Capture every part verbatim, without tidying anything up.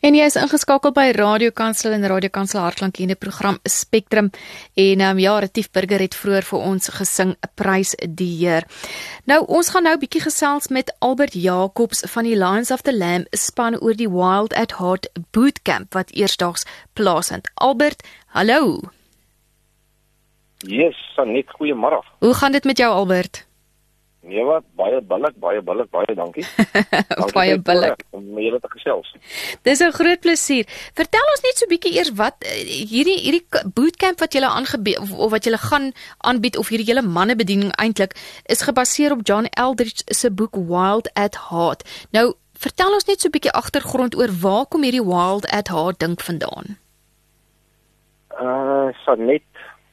En jy is ingeskakel by Radio Kansel en Radio Kansel Hartklank in die program Spectrum. En um, ja, Retief Burger het vroeër vir ons gesing Prys die Heer. Nou, ons gaan nou 'n bietjie gesels met Albert Jacobs van die Lions of the Lamb span oor die Wild at Heart Bootcamp wat eersdaags plaasvind. Albert, hallo. Yes, Sanet, goeiemôre. Hoe gaan dit met jou, Albert? Nee wat, baie billik, baie billik, baie dankie. dankie baie billik. Om met julle te gesels. Dis 'n groot plesier. Vertel ons net so 'n bietjie eers wat hierdie hierdie bootcamp wat julle aangebied of, of wat julle gaan aanbied of hierdie hele mannebediening eintlik is gebaseer op John Eldridge se boek Wild at Heart. Nou, vertel ons net so 'n bietjie agtergrond oor waar kom hierdie Wild at Heart dink vandaan? Uh, Sanet,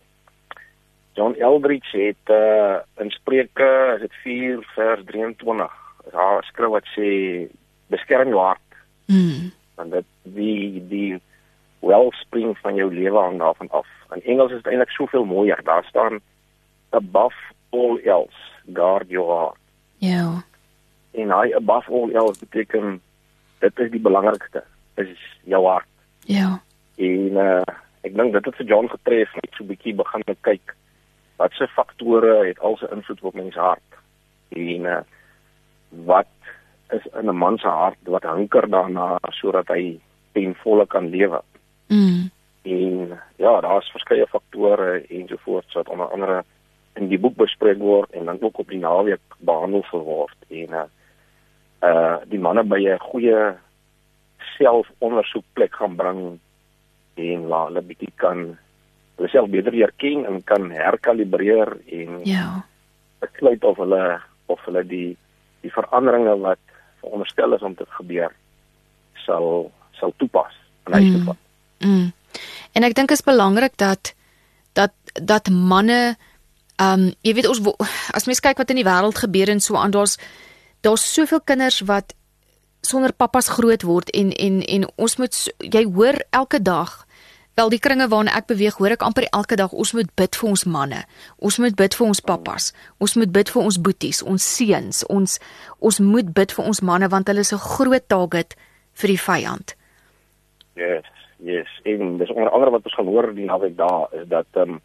John Eldridge het uh, in Spreuke, is dit vier vers drieëntwintig, daar skryf wat sê, beskerm jou hart. Mm. Want dit die, die wellspring van jou lewe hang daarvan af. In Engels is dit eintlik soveel mooier, daar staan, above all else, guard your heart. Ja. En hy above all else beteken, dit is die belangrikste, is jou hart. Ja. En uh, ek dink dit het vir John getref, net so 'n bietjie begin te kyk, wat se faktore het al sy invloed op mens hart. En uh, wat is in 'n man se hart wat hunker daarna sodat hy ten volle kan lewe. Mm. En ja, daar's verskeie faktore ensovoorts wat onder andere in die boek bespreek word en dan ook op die naweek behandel word. En uh, uh die manne by 'n goeie selfondersoekplek gaan bring en laat hulle bietjie kan hulle self beter herken en kan herkalibreer en Ja. besluit of hulle of hulle die die veranderinge wat veronderstel is om te gebeur sal sal toepas in huis toe vat. Mm. En ek dink is belangrik dat dat dat manne um jy weet ons as mens kyk wat in die wêreld gebeur en so aan, daar's daar's soveel kinders wat sonder pappas groot word en en en ons moet jy hoor elke dag wel die kringe waarna ek beweeg, hoor ek amper elke dag, ons moet bid vir ons manne, ons moet bid vir ons pappas, ons moet bid vir ons boeties, ons seuns, ons ons moet bid vir ons manne, want hulle is 'n groot target vir die vyand. Yes, yes. En dis onder andere wat ons gaan hoor die naweek daar, is dat um,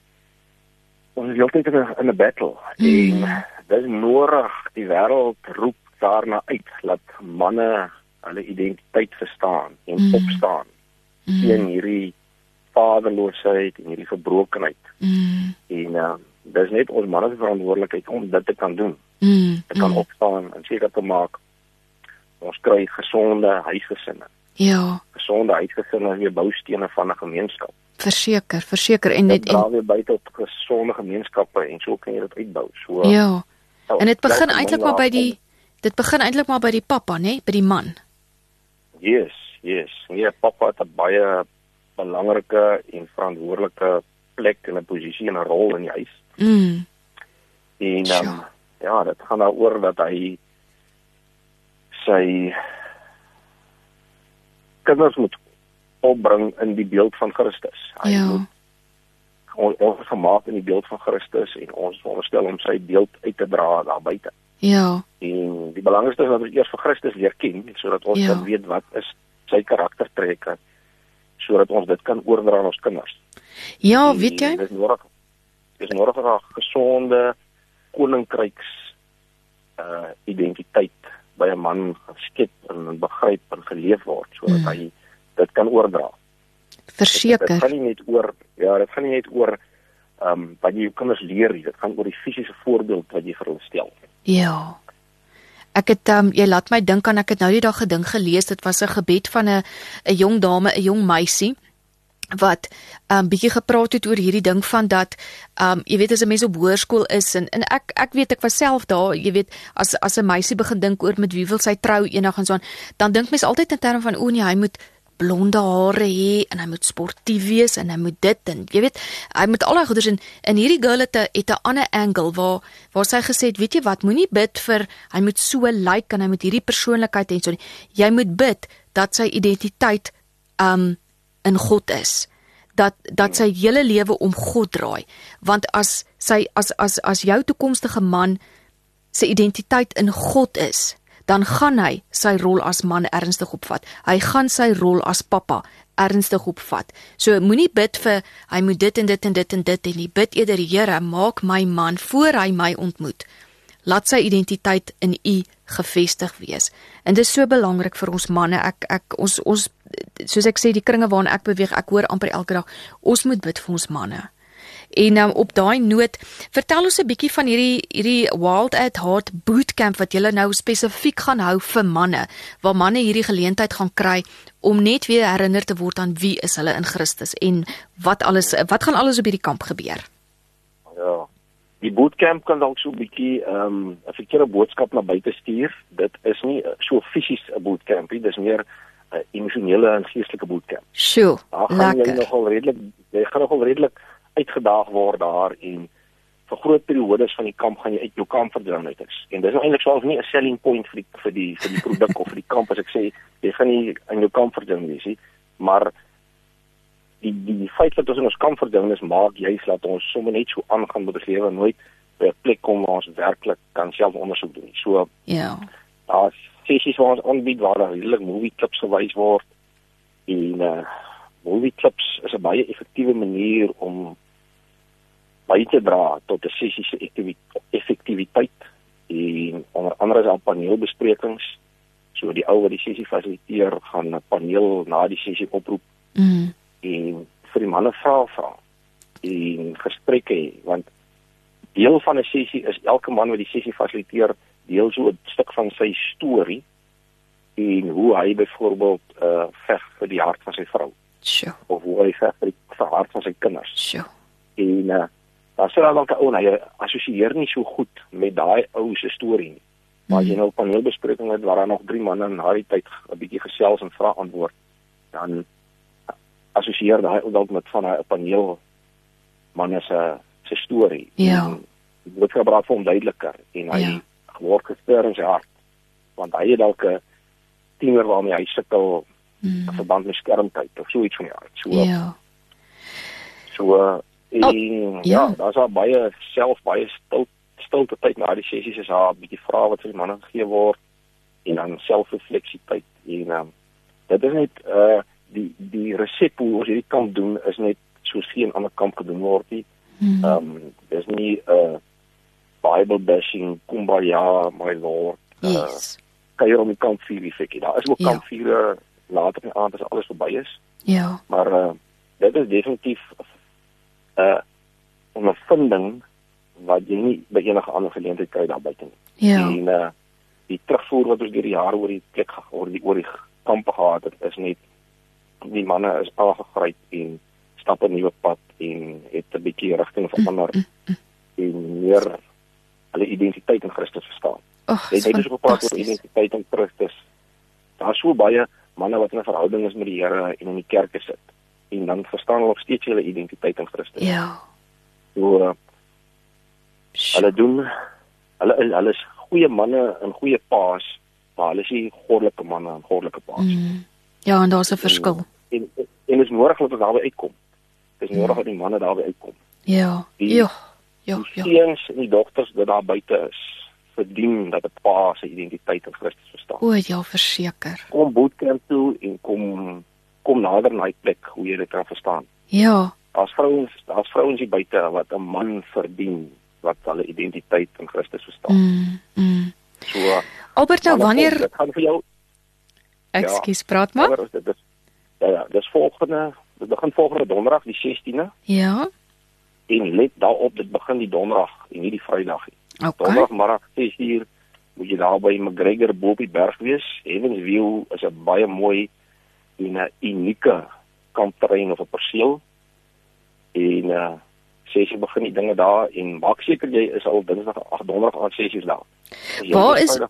ons is heeltyd in 'n in 'n battle, mm. en dis nodig, die wêreld roep daarna uit, dat manne hulle identiteit verstaan en mm. opstaan, Mm. teen hierdie vaderloosheid en hierdie verbrokenheid. Mm. En uh, dis net ons manne se verantwoordelikheid om dit te kan doen. Mm. Te kan mm. opstaan en seker te maak ons kry gesonde huisgesinne. Ja, Gesonde huisgesinne is weer boustene van 'n gemeenskap. verseker, verseker en Dit net dra en weer by tot gesonde gemeenskappe en so kan jy dit uitbou. So ja. nou, En dit begin elke eintlik man maar by daar- die dit begin eintlik maar by die pappa, né, by die man. Yes, yes. Nee, pappa het 'n baie belangrike en verantwoordelike plek en 'n posisie en 'n rol in die huis. Mm. En um, Sure. ja, dit gaan daaroor dat hy sy kinders moet opbring in die beeld van Christus. Hy Ja. moet on, ons is gemaak in die beeld van Christus en ons is veronderstel om sy beeld uit te dra daar buite. Ja. En die belangrikste is dat ons eers vir Christus leer ken, sodat ons Ja. kan weet wat is sy karaktertrekke, sodat ons dit kan oordra aan ons kinders. Ja, En weet jy? Dis nodig, dis nodig 'n gesonde koninkryks uh identiteit by 'n man geskep en begryp en geleef word, sodat Mm. hy dit kan oordra. Dit Verseker. gaan nie net oor ja, dit gaan nie net oor ehm um, wat jy jou kinders leer nie, dit gaan oor die fisiese voorbeeld wat jy vir hulle stel. Ja. Ek het um, jy laat my dink aan ek het nou die dag gedink gelees, dit was 'n gebed van 'n 'n jong dame, 'n jong meisie wat um bietjie gepraat het oor hierdie ding van dat um jy weet as 'n mens op hoërskool is en en ek ek weet ek was self daar, jy weet as as 'n meisie begin dink oor met wie wil sy trou eendag en so aan, dan dink mens altyd in terme van o nee, hy moet blonde hare hê en hy moet sportief wees en hy moet dit en jy weet hy moet al daai goeders en en hierdie girl het 'n het 'n ander angle waar waar sy gesê het, weet jy wat, moenie bid vir hy moet so lyk like, en hy moet hierdie persoonlikheid en so nie. Jy moet bid dat sy identiteit um in God is. Dat dat sy hele lewe om God draai. Want as sy as as as jou toekomstige man se identiteit in God is, dan gaan hy sy rol as man ernstig opvat. Hy gaan sy rol as pappa ernstig opvat. So moenie bid vir hy moet dit en dit en dit en dit en nie. Bid eerder, Here, maak my man voor hy my ontmoet. Laat sy identiteit in U gevestig wees. En dit is so belangrik vir ons manne. Ek ek ons ons soos ek sê, die kringe waarin ek beweeg, ek hoor amper elke dag, ons moet bid vir ons manne. En um, op daai noot, vertel ons 'n bietjie van hierdie hierdie Wild at Heart bootcamp wat julle nou spesifiek gaan hou vir manne, waar manne hierdie geleentheid gaan kry om net weer herinner te word aan wie is hulle in Christus en wat alles wat gaan alles op hierdie kamp gebeur. Ja. Die bootcamp kan dalk so 'n bietjie ehm um, 'n verkeerde boodskap na buite stuur. Dit is nie so fisies 'n bootcamp nie, dis meer 'n uh, emosionele en geestelike bootcamp. Sjoe, lekker. Jy nogal redelik, jy gaan nogal redelik uitgedaag word daar en vir groot periodes van die kamp gaan jy uit jou comfortzone uit is. En dis nou eintlik selfs nie 'n selling point vir die vir die vir die produk of vir die kamp as ek sê jy gaan nie in jou comfortzone wees nie, maar die die feit dat ons in ons comfortzone is maak juist dat ons sommer net so aangaan met ons lewe, nooit by 'n plek kom waar ons werklik kan self ondersoek doen. So ja. Daar's sessies waar ons aanbied waar daar redelik movie clips gewys word en uh, movie clips is 'n baie effektiewe manier om by te dra tot 'n sessie se effektiwiteit en onder andere is daar paneelbesprekings. So die ou wat die sessie fasiliteer gaan 'n paneel na die sessie oproep mm. en vir die manne vra vra en gesprekke hê, want deel van 'n sessie is elke man wat die sessie fasiliteer deel so 'n stuk van sy storie en hoe hy byvoorbeeld uh, veg vir die hart van sy vrou. Sure. Of hoe hy veg vir die hart van sy kinders. Sure. En uh, daar sê dalk ou hy assosieer nie so goed met daai ou se storie nie. Maar mm. jy nou paneelbespreking het waar daar nog drie manne na die tyd 'n bietjie gesels en vra antwoord, dan assosieer daai ou dalk met van 'n paneel manne se se storie. Ja. Dit word gebraak vir hom duideliker en hy ja. word gesteur in sy hart, want hy het dalk 'n tiener waarmee hy sukkel mm. in verband met skermtyd of so iets van die aard. So, ja. So, uh, en, oh, ja, ja. daar's al baie self, baie stil, stilte tyd na die sessies is daar 'n bietjie vrae wat vir die manne gegee word en dan selfrefleksie tyd en um, dit is net uh, die die resep hoe ons hierdie kamp doen is net soos geen ander kamp gedoen word nie. Mm. Um, dis nie 'n uh, Bible bashing, kumbaya, my lord. Yes. Uh, kuier om die kampvuur effekie. Daar is ook ja. kampvure later in die aand as alles verby is. Ja. Maar uh, dit is definitief 'n uh, ondervinding wat jy nie by enige ander geleentheid kry daar buite nie. Ja. En uh, die terugvoer wat ons deur die jare oor die plek oor die oor die kampe gehad het, is net die manne is aangegryp en stap 'n nuwe pad en het 'n bietjie rigting verander mm, mm, mm. en meer hulle identiteit in Christus verstaan. Oh, Jy het net so gepraat oor identiteit in Christus. Daar is so baie manne wat in 'n verhouding is met die Here en in die kerk sit. En dan verstaan hulle nog steeds hulle identiteit in Christus. Ja. So uh, hulle doen hulle hulle is goeie manne en goeie paas, maar hulle is nie goddelike manne en goddelike paas. Mm. Ja, en daar's 'n verskil. En en, en is nodig dat ons daarby uitkom. Dis nodig dat die manne daarby uitkom. Ja. Die, ja. Ja, ja. Die seuns en die dogters wat daar buite is, verdien dat 'n pa se identiteit in Christus verstaan. O, ja, verseker. Kom bootcamp toe en kom kom nader na die plek hoe jy dit kan verstaan. Ja. Daar's vrouens, daar's vrouens hier buite wat 'n man verdien wat hulle identiteit in Christus verstaan. Mm, mm. So Albert, nou wanneer dit gaan vir jou Ekskuus, praat maar. Ja, dit is ja, ja, dis volgende, dit begin volgende donderdag die sestiende. Ja. En let daarop, dit begin die donderdag en nie die Vrydag nie. Okay. Donderdagmiddag ses uur moet jy daar by McGregor bo op die berg wees. Heavens View is 'n baie mooi en 'n unieke kampterrein of 'n perseel. En uh ses uur begin die dinge daar en maak seker jy is al dinsdag ag donderdag aan ses uur daar. Waar is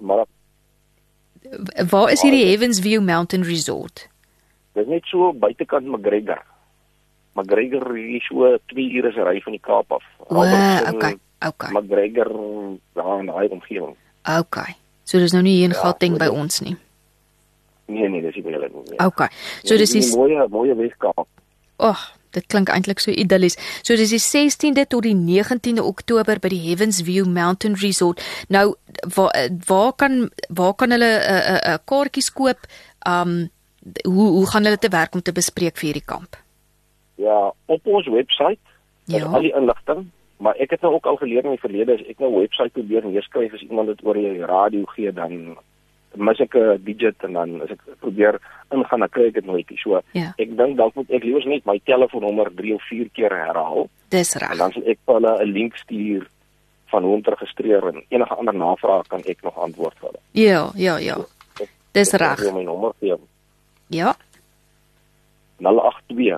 Waar is hierdie Heavens View Mountain Resort? Dit is net so buitekant McGregor. McGregor is so twee ure se ry van die Kaap af. O, okay, okay. McGregor daar in daai omgewing. Okay. So dis nou nie hier in ja, Gauteng by ons nie. Nee nee, dis nie by hulle nie. Okay. So dis is 'n mooi mooi Weskaap. Ag, dit klink eintlik so idillies. So dis die sestiende tot die negentiende Oktober by die Heavens View Mountain Resort. Nou waar waar kan waar kan hulle 'n uh, 'n uh, uh, kaartjies koop? Um hoe hoe gaan hulle te werk om te bespreek vir hierdie kamp? Ja, op ons webwerf is Ja. al die inligting, maar ek het nou ook al geleer in die verlede as ek nou 'n webwerf probeer neerskryf as iemand dit oor die radio gee, dan mis ek 'n digit en dan as ek probeer ingaan dan kry ek dit nooit nie. So Ja. ek dink dalk moet ek liewer net my telefoonnommer drie of vier keer herhaal Dis en reg. dan sal ek vir hulle 'n link stuur van hoe om te registreer en enige ander navrae kan ek nog antwoord vir hulle. Ja, ja, ja. Ek- Dis ek reg. wil my nommer gee. Ja. nul agt twee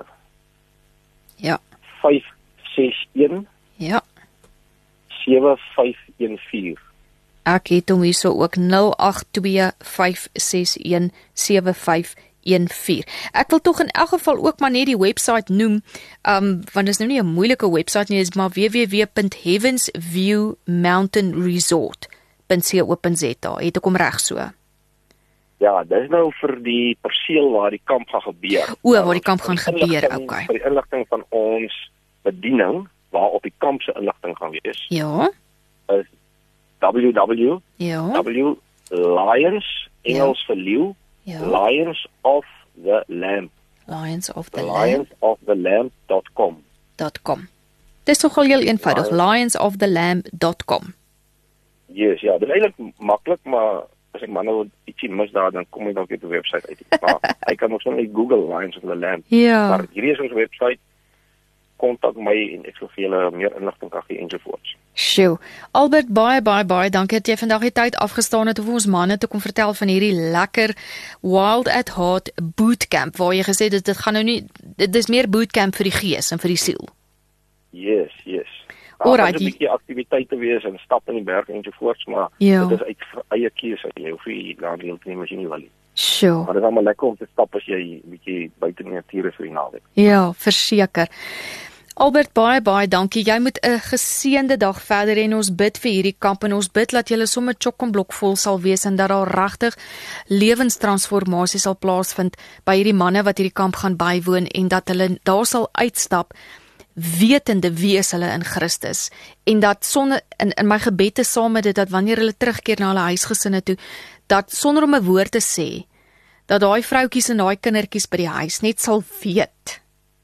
Ja. vyf ses een Ja. sewe vyf een vier. Ek het hom hierso ook nul agt twee vyf ses een sewe vyf een vier. Ek wil tog in elk geval ook maar net die webwerf noem, um want dit is nou nie 'n moeilike webwerf nie, dit is maar w w w punt heavensview mountain resort punt co punt z a. Het ek hom reg so? Ja, dis nou vir die perseel waar die kamp gaan gebeur. O, waar die kamp gaan Vir die gebeur, inligting- okay. Vir die inligting van ons bediening waarop die kamp se inligting gaan wees, Ja. is www Ja. Lions Engels vir leeu, Ja. Lions of the Lamb, Lions of the Lamb lions of the lamb dot com. dot com. Dis nogal heel eenvoudig, lions of the lamb dot com. Yes, ja, dit is eintlik maklik, maar as ek maar nou ietsie mis daar, dan kom ek dalk op die webwerf uit. Maar ek kan ook sommer net Google Lions of the Lamb. Ja. Maar hierdie is ons webwerf. Kontak my en ek sal vir julle meer inligting kan gee ensovoorts. Sjoe. Albert, baie baie baie dankie dat jy vandag die tyd afgestaan het om vir ons manne te kom vertel van hierdie lekker Wild at Heart bootcamp waar jy gesê het dit gaan nou nie dit is meer bootcamp vir die gees en vir die siel. Yes, yes. Alright, Daar gaan 'n bietjie aktiwiteite wees en stap in die berg ensovoorts, maar Ja. dit is uit eie keuse. Jy hoef nie daar deel te neem as jy nie wil nie. Sjoe. Maar dit is almal lekker om te stap as jy 'n bietjie buite in die natuur is vir die naweek. Ja, verseker. Albert, baie baie dankie. Jy moet 'n geseënde dag verder hê en ons bid vir hierdie kamp en ons bid dat julle sommer chock-en-blok vol sal wees en dat daar regtig lewenstransformasie sal plaasvind by hierdie manne wat hierdie kamp gaan bywoon en dat hulle daar sal uitstap wetende wie is hulle in Christus en dat sonder in in my gebede saam met dit dat wanneer hulle terugkeer na hulle huisgesinne toe dat sonder om 'n woord te sê dat daai vroutjies en daai kindertjies by die huis net sal weet.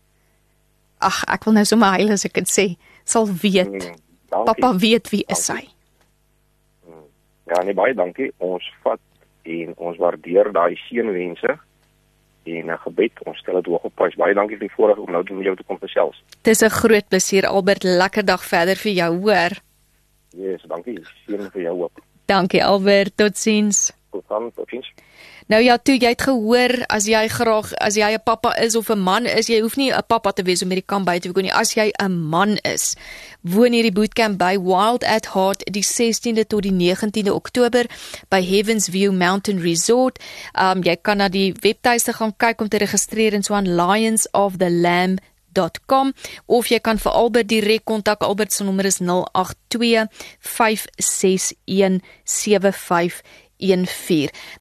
Ag, ek wil nou sommer huil as ek dit sê, sal weet. Mm, dankie. Papa weet wie is hy. Ja, nee, baie dankie. Ons vat en ons waardeer daai seënwense en 'n gebed. Ons stel dit hoog op prys. Baie dankie vir die voorreg om nou met jou te kom gesels. Dis 'n groot plesier, Albert. Lekker dag verder vir jou, hoor. Yes, dankie. Seën vir jou ook. Dankie Albert, totsiens. Tot dan, totsiens. Nou ja, toe jy het gehoor as jy graag as jy 'n pappa is of 'n man is, jy hoef nie 'n pappa te wees om hierdie kamp by te woon nie. As jy 'n man is, woon hierdie bootcamp by Wild at Heart die sestiende tot die negentiende Oktober by Heavensview Mountain Resort. Um jy kan na die webtuiste gaan kyk om te registreer en so aan lions of the lamb dot com of jy kan vir Albert direk kontak. Albert se nommer is nul agt twee vyf ses een sewe vyf een vier.